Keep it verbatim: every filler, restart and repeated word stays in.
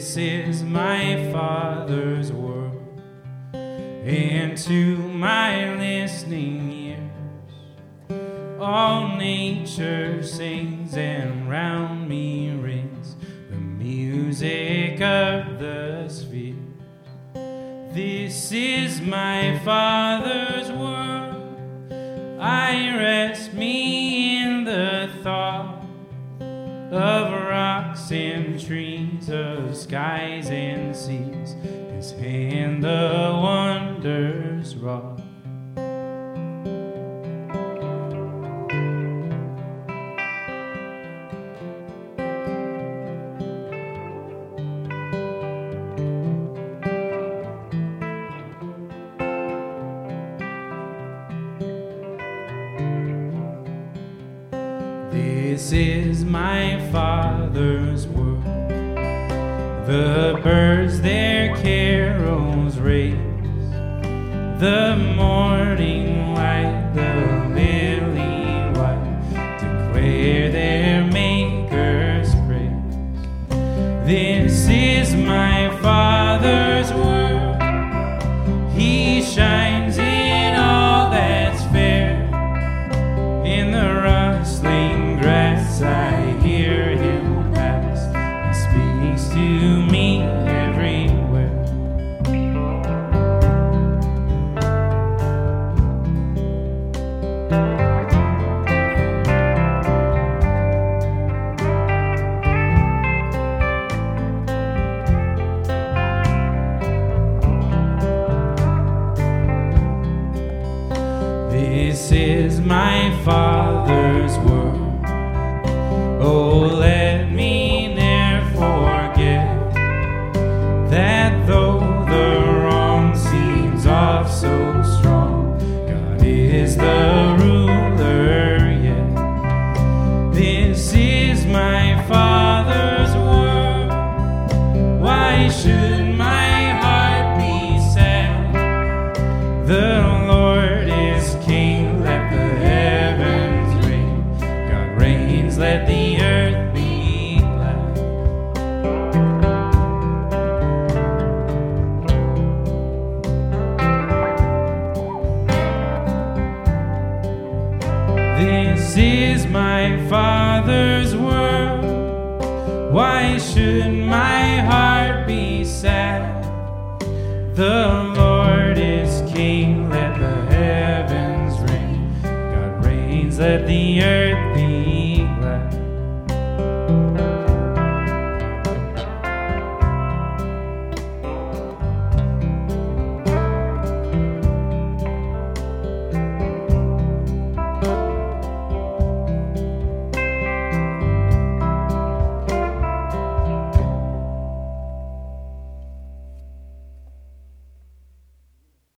This is my Father's world, and to my listening ears, all nature sings, and round me rings the music of the spheres. This is my Father's world. I rest me in the thought of rocks and trees, of skies and seas, His hand the wonders wrought. This is my Father's world. The birds their carols raise, the morning light, the lily white, declare their Maker's praise. This is my Father's world. He shines in all that's fair. In the rustling grass I hear Him pass, He speaks to me everywhere. This is my Father's world. Oh, let me ne'er forget that though the wrong seems oft so strong, God is the ruler yet. This is my Father's world. Why should my heart be sad? The Lord is King, let the heavens reign. God reigns, let the earth be glad. This is my Father's world. Why should my heart be sad? The Lord is King, let the heavens reign. God reigns, let the earth be